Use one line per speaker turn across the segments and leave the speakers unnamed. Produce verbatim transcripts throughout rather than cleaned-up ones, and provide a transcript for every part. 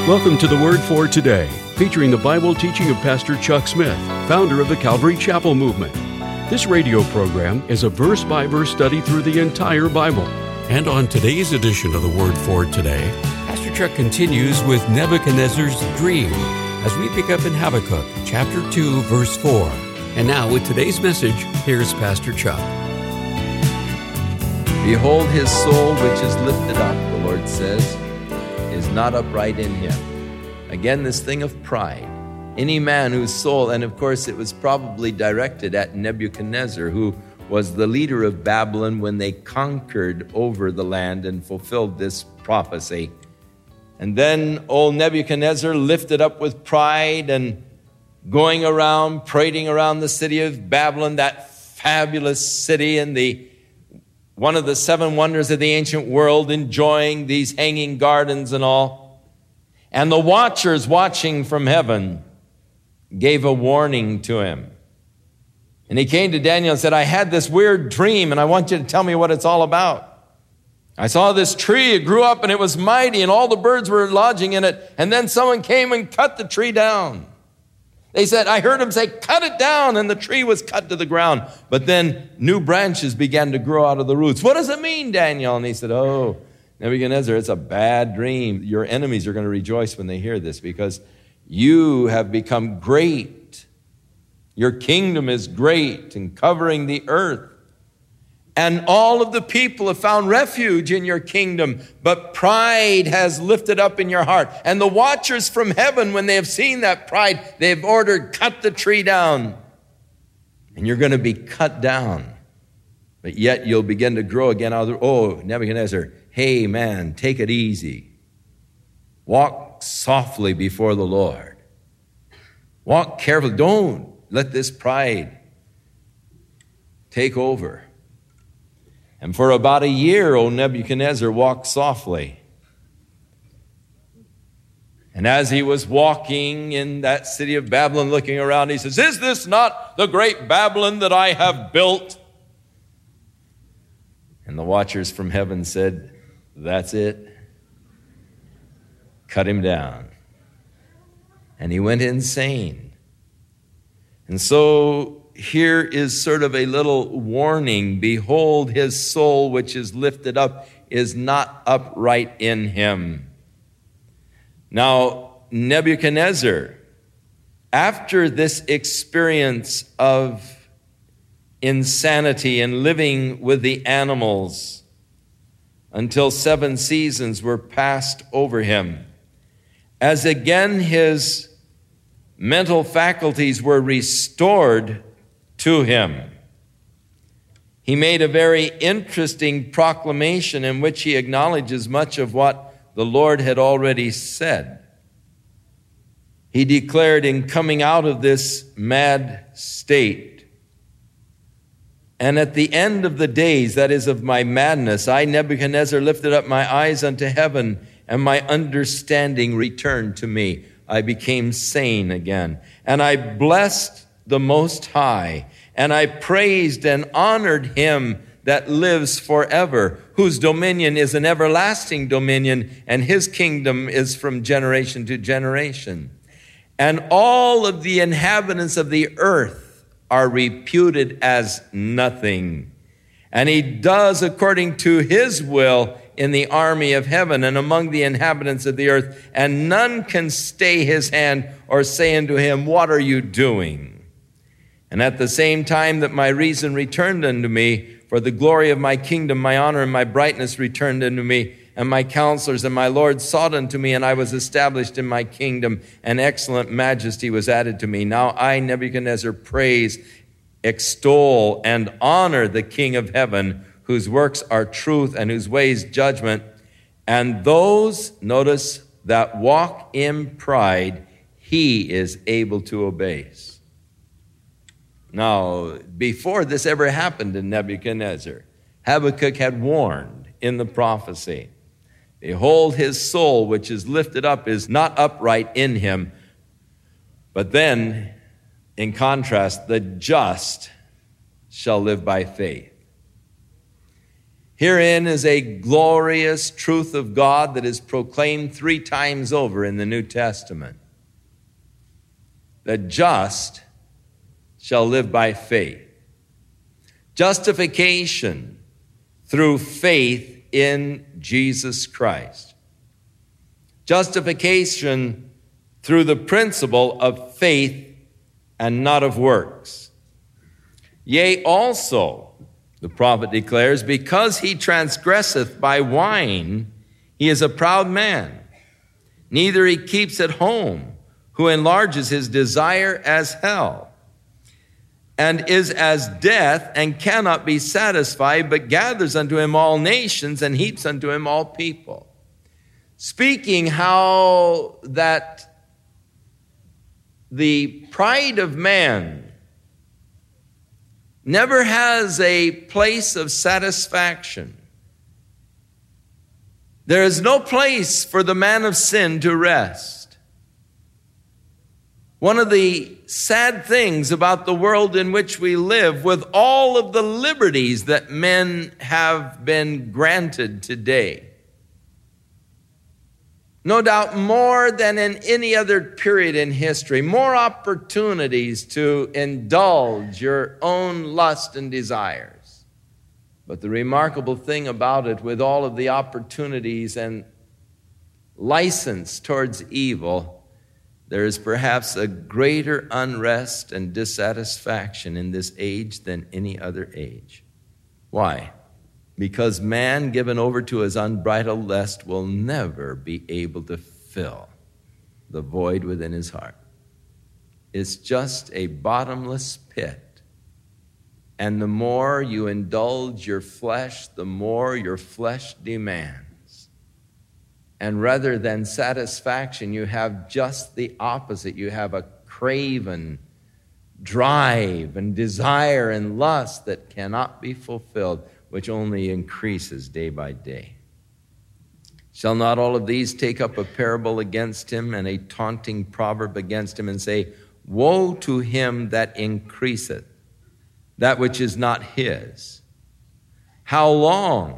Welcome to the Word for Today, featuring the Bible teaching of Pastor Chuck Smith, founder of the Calvary Chapel Movement. This radio program is a verse-by-verse study through the entire Bible. And on today's edition of the Word for Today, Pastor Chuck continues with Nebuchadnezzar's dream as we pick up in Habakkuk chapter two, verse four. And now with today's message, here's Pastor Chuck.
Behold, his soul which is lifted up, the Lord says, is not upright in him. Again, this thing of pride. Any man whose soul, and of course it was probably directed at Nebuchadnezzar, who was the leader of Babylon when they conquered over the land and fulfilled this prophecy. And then old Nebuchadnezzar, lifted up with pride and going around, parading around the city of Babylon, that fabulous city and the one of the seven wonders of the ancient world, enjoying these hanging gardens and all. And the watchers watching from heaven gave a warning to him. And he came to Daniel and said, I had this weird dream, and I want you to tell me what it's all about. I saw this tree, it grew up, and it was mighty, and all the birds were lodging in it. And then someone came and cut the tree down. They said, I heard him say, cut it down, and the tree was cut to the ground. But then new branches began to grow out of the roots. What does it mean, Daniel? And he said, oh, Nebuchadnezzar, it's a bad dream. Your enemies are going to rejoice when they hear this because you have become great. Your kingdom is great and covering the earth. And all of the people have found refuge in your kingdom, but pride has lifted up in your heart. And the watchers from heaven, when they have seen that pride, they've ordered, cut the tree down. And you're going to be cut down. But yet you'll begin to grow again out of the, oh, Nebuchadnezzar, hey man, take it easy. Walk softly before the Lord. Walk carefully. Don't let this pride take over. And for about a year, O Nebuchadnezzar walked softly. And as he was walking in that city of Babylon, looking around, he says, is this not the great Babylon that I have built? And the watchers from heaven said, that's it. Cut him down. And he went insane. And so here is sort of a little warning. Behold, his soul which is lifted up is not upright in him. Now, Nebuchadnezzar, after this experience of insanity and living with the animals until seven seasons were passed over him, as again his mental faculties were restored to him, he made a very interesting proclamation in which he acknowledges much of what the Lord had already said. He declared, in coming out of this mad state, and at the end of the days, that is of my madness, I, Nebuchadnezzar, lifted up my eyes unto heaven, and my understanding returned to me. I became sane again, and I blessed the Most High, and I praised and honored him that lives forever, whose dominion is an everlasting dominion, and his kingdom is from generation to generation. And all of the inhabitants of the earth are reputed as nothing. And he does according to his will in the army of heaven and among the inhabitants of the earth, and none can stay his hand or say unto him, what are you doing? And at the same time that my reason returned unto me, for the glory of my kingdom, my honor and my brightness returned unto me, and my counselors and my Lord sought unto me, and I was established in my kingdom, and excellent majesty was added to me. Now I, Nebuchadnezzar, praise, extol, and honor the King of heaven, whose works are truth and whose ways judgment. And those, notice, that walk in pride, he is able to abase. Now, before this ever happened in Nebuchadnezzar, Habakkuk had warned in the prophecy, behold, his soul which is lifted up is not upright in him. But then, in contrast, the just shall live by faith. Herein is a glorious truth of God that is proclaimed three times over in the New Testament. The just shall live by faith. Justification through faith in Jesus Christ. Justification through the principle of faith and not of works. Yea, also, the prophet declares, because he transgresseth by wine, he is a proud man. Neither he keeps at home, who enlarges his desire as hell, and is as death, and cannot be satisfied, but gathers unto him all nations, and heaps unto him all people. Speaking how that the pride of man never has a place of satisfaction. There is no place for the man of sin to rest. One of the sad things about the world in which we live, with all of the liberties that men have been granted today, no doubt more than in any other period in history, more opportunities to indulge your own lust and desires. But the remarkable thing about it, with all of the opportunities and license towards evil, there is perhaps a greater unrest and dissatisfaction in this age than any other age. Why? Because man given over to his unbridled lust will never be able to fill the void within his heart. It's just a bottomless pit. And the more you indulge your flesh, the more your flesh demands. And rather than satisfaction, you have just the opposite. You have a craven drive and desire and lust that cannot be fulfilled, which only increases day by day. Shall not all of these take up a parable against him and a taunting proverb against him and say, woe to him that increaseth that which is not his? How long?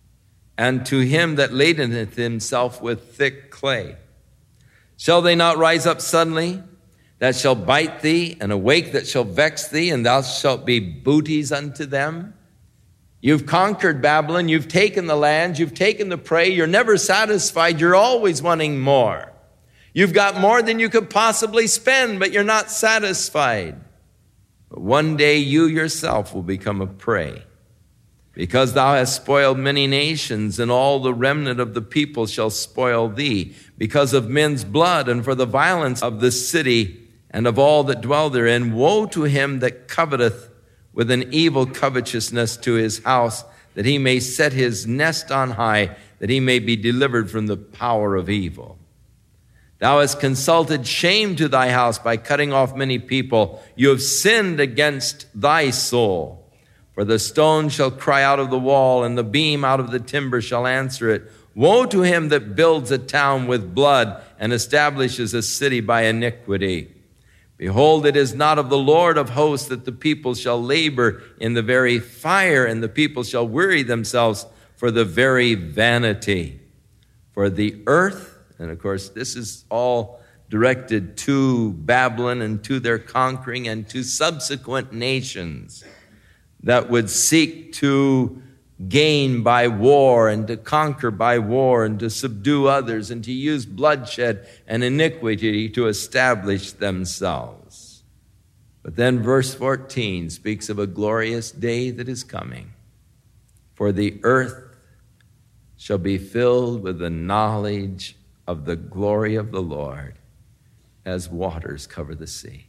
And to him that ladeneth himself with thick clay. Shall they not rise up suddenly, that shall bite thee, and awake that shall vex thee, and thou shalt be booties unto them? You've conquered Babylon, you've taken the land, you've taken the prey, you're never satisfied, you're always wanting more. You've got more than you could possibly spend, but you're not satisfied. But one day you yourself will become a prey, because thou hast spoiled many nations, and all the remnant of the people shall spoil thee, because of men's blood and for the violence of the city and of all that dwell therein. Woe to him that coveteth with an evil covetousness to his house, that he may set his nest on high, that he may be delivered from the power of evil. Thou hast consulted shame to thy house by cutting off many people. You have sinned against thy soul. For the stone shall cry out of the wall, and the beam out of the timber shall answer it. Woe to him that builds a town with blood and establishes a city by iniquity. Behold, it is not of the Lord of hosts that the people shall labor in the very fire, and the people shall weary themselves for the very vanity. For the earth, and of course this is all directed to Babylon and to their conquering and to subsequent nations that would seek to gain by war and to conquer by war and to subdue others and to use bloodshed and iniquity to establish themselves. But then verse fourteen speaks of a glorious day that is coming. For the earth shall be filled with the knowledge of the glory of the Lord as waters cover the sea.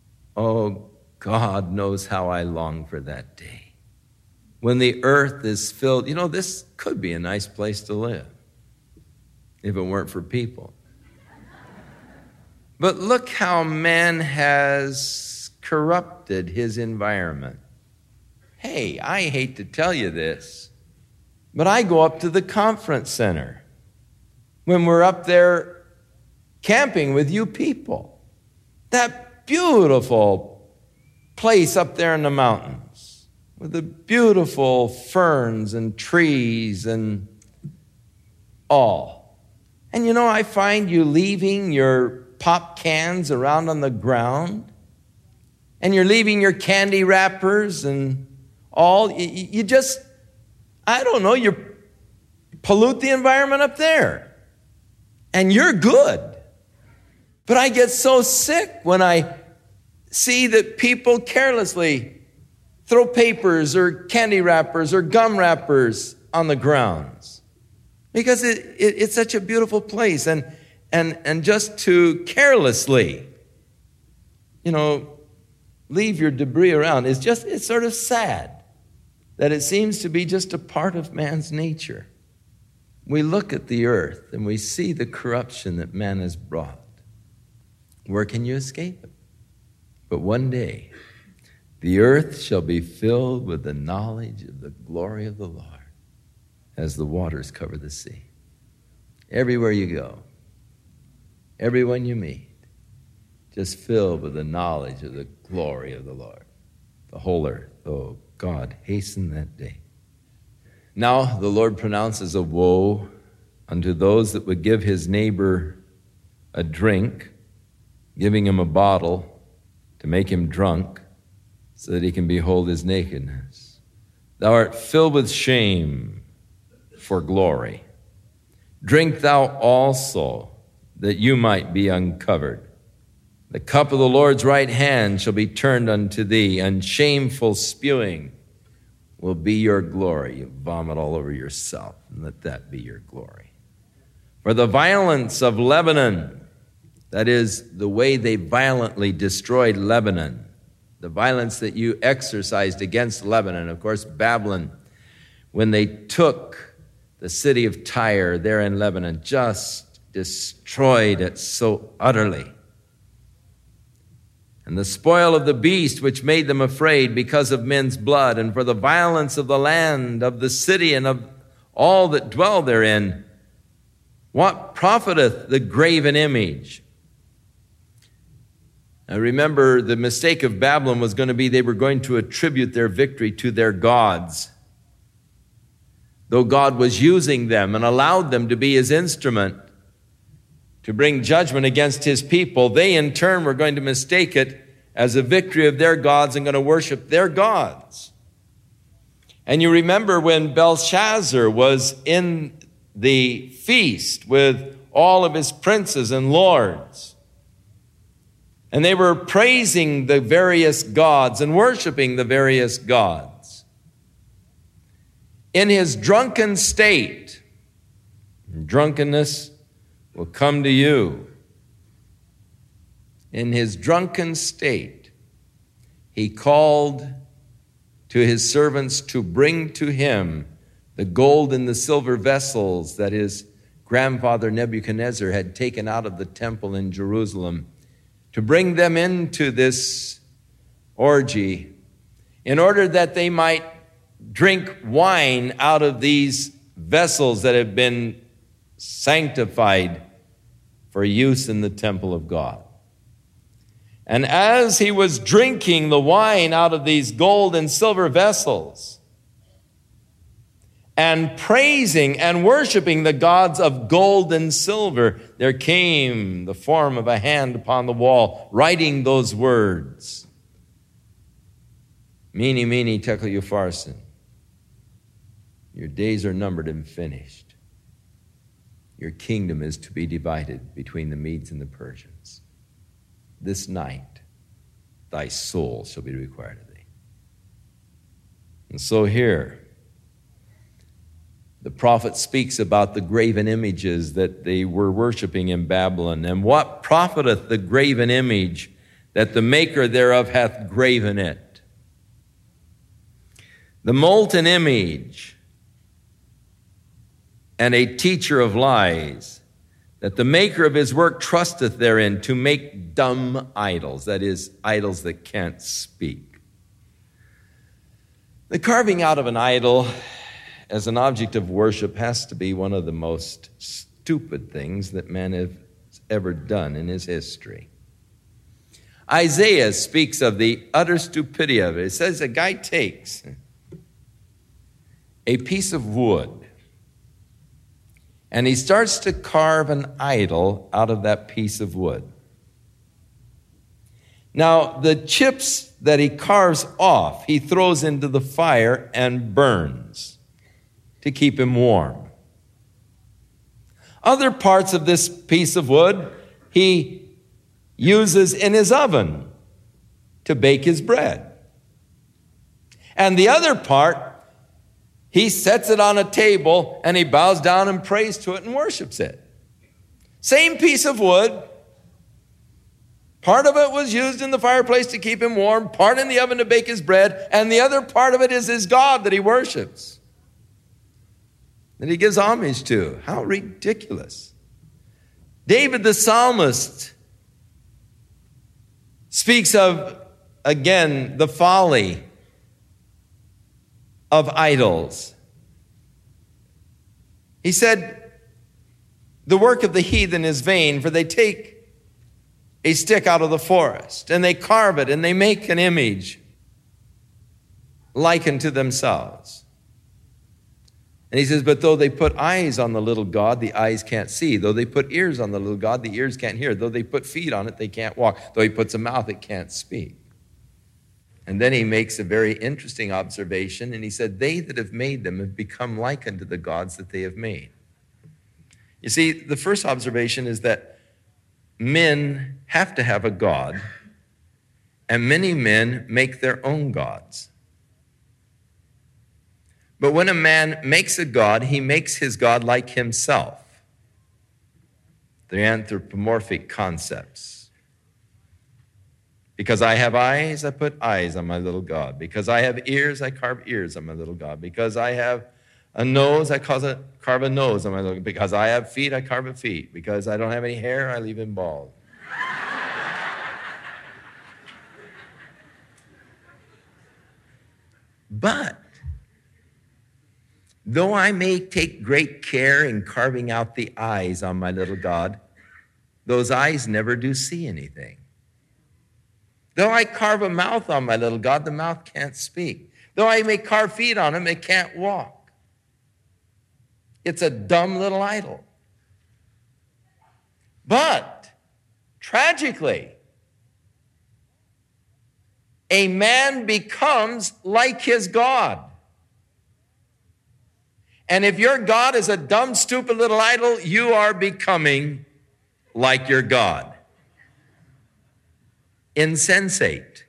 Oh, God knows how I long for that day. When the earth is filled, you know, this could be a nice place to live if it weren't for people. But look how man has corrupted his environment. Hey, I hate to tell you this, but I go up to the conference center when we're up there camping with you people. That beautiful place up there in the mountains. with the beautiful ferns and trees and all. And you know, I find you leaving your pop cans around on the ground, and you're leaving your candy wrappers and all. You, you just, I don't know, you pollute the environment up there. And you're good. But I get so sick when I see that people carelessly throw papers or candy wrappers or gum wrappers on the grounds. Because it, it, it's such a beautiful place. And, and, and just to carelessly, you know, leave your debris around is just, it's sort of sad that it seems to be just a part of man's nature. We look at the earth and we see the corruption that man has brought. Where can you escape it? But one day, the earth shall be filled with the knowledge of the glory of the Lord as the waters cover the sea. Everywhere you go, everyone you meet, just filled with the knowledge of the glory of the Lord. The whole earth. Oh, God, hasten that day. Now the Lord pronounces a woe unto those that would give his neighbor a drink, giving him a bottle to make him drunk, so that he can behold his nakedness. Thou art filled with shame for glory. Drink thou also, that you might be uncovered. The cup of the Lord's right hand shall be turned unto thee, and shameful spewing will be your glory. You vomit all over yourself, and let that be your glory. For the violence of Lebanon, that is, the way they violently destroyed Lebanon, the violence that you exercised against Lebanon. Of course, Babylon, when they took the city of Tyre there in Lebanon, just destroyed it so utterly. And the spoil of the beast which made them afraid because of men's blood, and for the violence of the land, of the city, and of all that dwell therein, what profiteth the graven image? Now remember, the mistake of Babylon was going to be they were going to attribute their victory to their gods. Though God was using them and allowed them to be his instrument to bring judgment against his people, they in turn were going to mistake it as a victory of their gods and going to worship their gods. And you remember when Belshazzar was in the feast with all of his princes and lords, and they were praising the various gods and worshiping the various gods. In his drunken state, drunkenness will come to you. In his drunken state, he called to his servants to bring to him the gold and the silver vessels that his grandfather Nebuchadnezzar had taken out of the temple in Jerusalem, to bring them into this orgy in order that they might drink wine out of these vessels that have been sanctified for use in the temple of God. And as he was drinking the wine out of these gold and silver vessels and praising and worshiping the gods of gold and silver, there came the form of a hand upon the wall, writing those words, Mene, mene, tekel upharsin. Your days are numbered and finished. Your kingdom is to be divided between the Medes and the Persians. This night, thy soul shall be required of thee. And so here, the prophet speaks about the graven images that they were worshiping in Babylon. And what profiteth the graven image that the maker thereof hath graven it? The molten image and a teacher of lies, that the maker of his work trusteth therein to make dumb idols, that is, idols that can't speak. The carving out of an idol as an object of worship has to be one of the most stupid things that man has ever done in his history. Isaiah speaks of the utter stupidity of it. It says a guy takes a piece of wood, and he starts to carve an idol out of that piece of wood. Now, the chips that he carves off, he throws into the fire and burns to keep him warm. Other parts of this piece of wood he uses in his oven to bake his bread. And the other part, he sets it on a table and he bows down and prays to it and worships it. Same piece of wood. Part of it was used in the fireplace to keep him warm, part in the oven to bake his bread, and the other part of it is his God that he worships, that he gives homage to. How ridiculous. David the psalmist speaks of, again, the folly of idols. He said, the work of the heathen is vain, for they take a stick out of the forest, and they carve it, and they make an image like unto themselves. And he says, but though they put eyes on the little god, the eyes can't see. Though they put ears on the little god, the ears can't hear. Though they put feet on it, they can't walk. Though he puts a mouth, it can't speak. And then he makes a very interesting observation, and he said, they that have made them have become like unto the gods that they have made. You see, the first observation is that men have to have a God, and many men make their own gods. But when a man makes a god, he makes his God like himself. The anthropomorphic concepts. Because I have eyes, I put eyes on my little God. Because I have ears, I carve ears on my little God. Because I have a nose, I carve a, carve a nose on my little God. Because I have feet, I carve a feet. Because I don't have any hair, I leave him bald. But though I may take great care in carving out the eyes on my little God, those eyes never do see anything. Though I carve a mouth on my little God, the mouth can't speak. Though I may carve feet on him, it can't walk. It's a dumb little idol. But, tragically, a man becomes like his God. And if your God is a dumb, stupid little idol, you are becoming like your God. Insensate.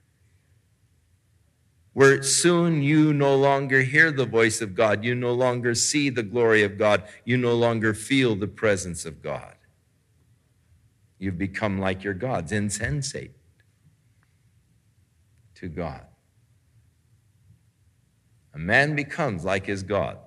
Where soon you no longer hear the voice of God, you no longer see the glory of God, you no longer feel the presence of God. You've become like your gods, insensate to God. A man becomes like his God.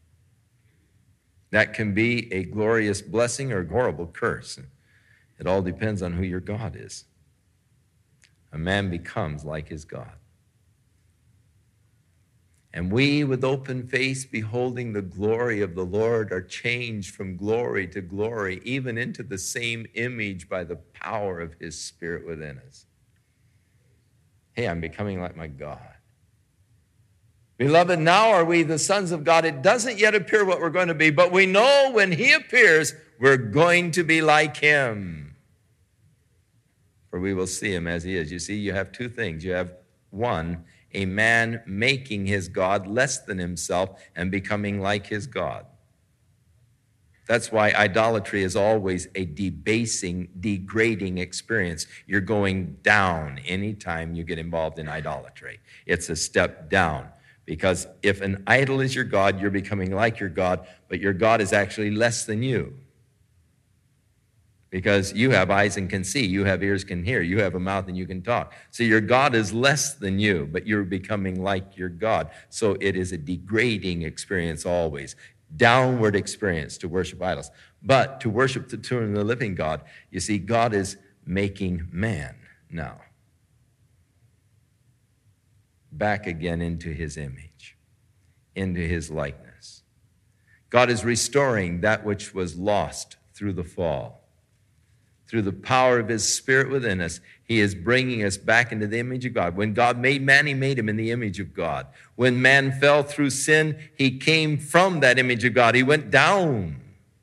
That can be a glorious blessing or a horrible curse. It all depends on who your God is. A man becomes like his God. And we, with open face, beholding the glory of the Lord, are changed from glory to glory, even into the same image by the power of his Spirit within us. Hey, I'm becoming like my God. Beloved, now are we the sons of God. It doesn't yet appear what we're going to be, but we know when he appears, we're going to be like him. For we will see him as he is. You see, you have two things. You have, one, a man making his God less than himself and becoming like his God. That's why idolatry is always a debasing, degrading experience. You're going down anytime you get involved in idolatry. It's a step down. Because if an idol is your God, you're becoming like your God, but your God is actually less than you. Because you have eyes and can see, you have ears can hear, you have a mouth and you can talk. So your God is less than you, but you're becoming like your God. So it is a degrading experience always, downward experience to worship idols. But to worship the true and the living God, you see, God is making man now back again into his image, into his likeness. God is restoring that which was lost through the fall, through the power of his Spirit within us, he is bringing us back into the image of God. When God made man, he made him in the image of God. When man fell through sin, he came from that image of God. He went down.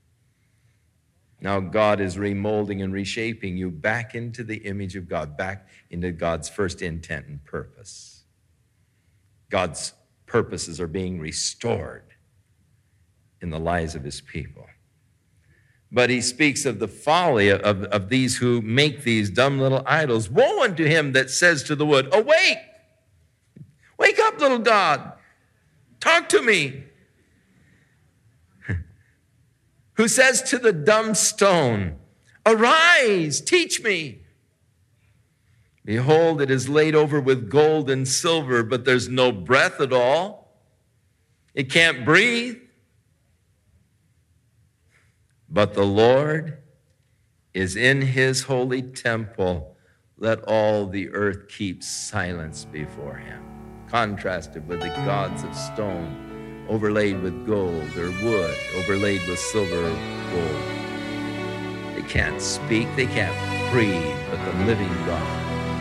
Now God is remolding and reshaping you back into the image of God, back into God's first intent and purpose. God's purposes are being restored in the lives of his people. But he speaks of the folly of, of these who make these dumb little idols. Woe unto him that says to the wood, awake! Wake up, little God! Talk to me! Who says to the dumb stone, arise, teach me! Behold, it is laid over with gold and silver, but there's no breath at all. It can't breathe. But the Lord is in his holy temple. Let all the earth keep silence before him. Contrasted with the gods of stone, overlaid with gold, or wood, overlaid with silver or gold. They can't speak, they can't breathe, but the living God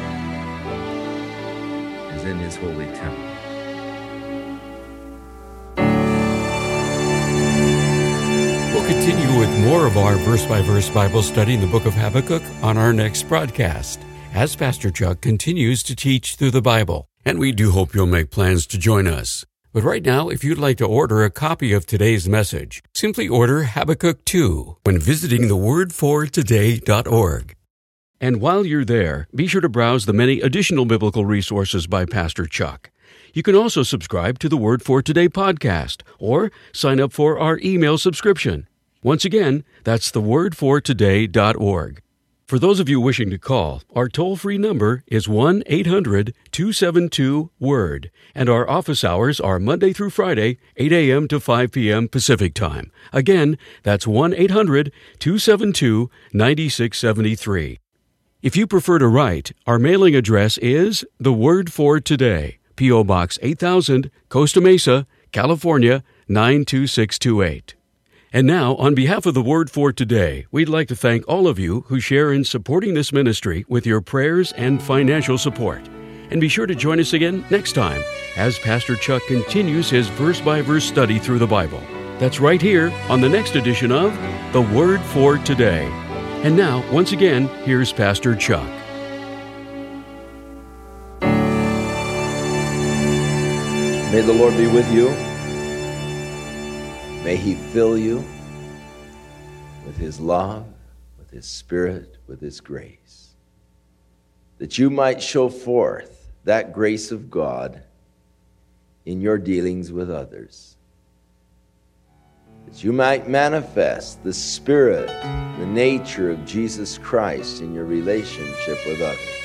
is in his holy temple.
We'll continue with more of our verse-by-verse Bible study in the book of Habakkuk on our next broadcast, as Pastor Chuck continues to teach through the Bible. And we do hope you'll make plans to join us. But right now, if you'd like to order a copy of today's message, simply order Habakkuk two when visiting the word for today dot org. And while you're there, be sure to browse the many additional biblical resources by Pastor Chuck. You can also subscribe to the Word for Today podcast or sign up for our email subscription. Once again, that's the word for today dot org. For those of you wishing to call, our toll-free number is one eight hundred two seven two word, and our office hours are Monday through Friday, eight a.m. to five p.m. Pacific Time. Again, that's one eight hundred two seven two nine six seven three. If you prefer to write, our mailing address is The Word for Today, P O. Box eight thousand, Costa Mesa, California, nine two six two eight. And now, on behalf of the Word for Today, we'd like to thank all of you who share in supporting this ministry with your prayers and financial support. And be sure to join us again next time as Pastor Chuck continues his verse-by-verse study through the Bible. That's right here on the next edition of The Word for Today. And now, once again, here's Pastor Chuck.
May the Lord be with you. May he fill you with his love, with his Spirit, with his grace, that you might show forth that grace of God in your dealings with others, that you might manifest the Spirit, the nature of Jesus Christ in your relationship with others,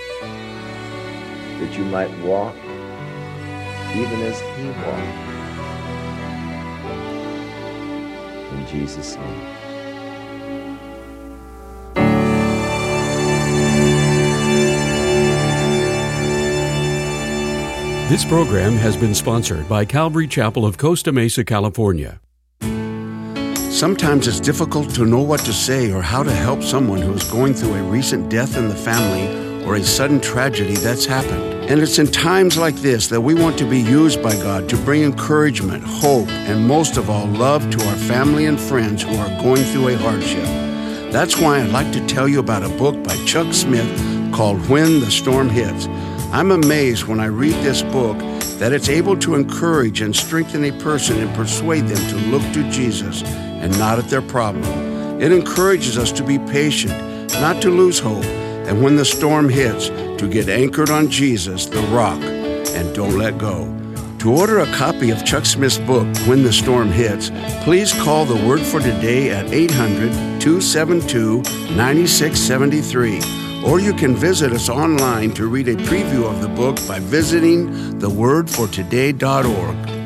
that you might walk even as he walked. In Jesus' name.
This program has been sponsored by Calvary Chapel of Costa Mesa, California.
Sometimes it's difficult to know what to say or how to help someone who is going through a recent death in the family or a sudden tragedy that's happened. And it's in times like this that we want to be used by God to bring encouragement, hope, and most of all, love to our family and friends who are going through a hardship. That's why I'd like to tell you about a book by Chuck Smith called When the Storm Hits. I'm amazed when I read this book that it's able to encourage and strengthen a person and persuade them to look to Jesus and not at their problem. It encourages us to be patient, not to lose hope, and when the storm hits, to get anchored on Jesus, the rock, and don't let go. To order a copy of Chuck Smith's book, When the Storm Hits, please call the Word for Today at eight hundred two seven two nine six seven three. Or you can visit us online to read a preview of the book by visiting the word for today dot org.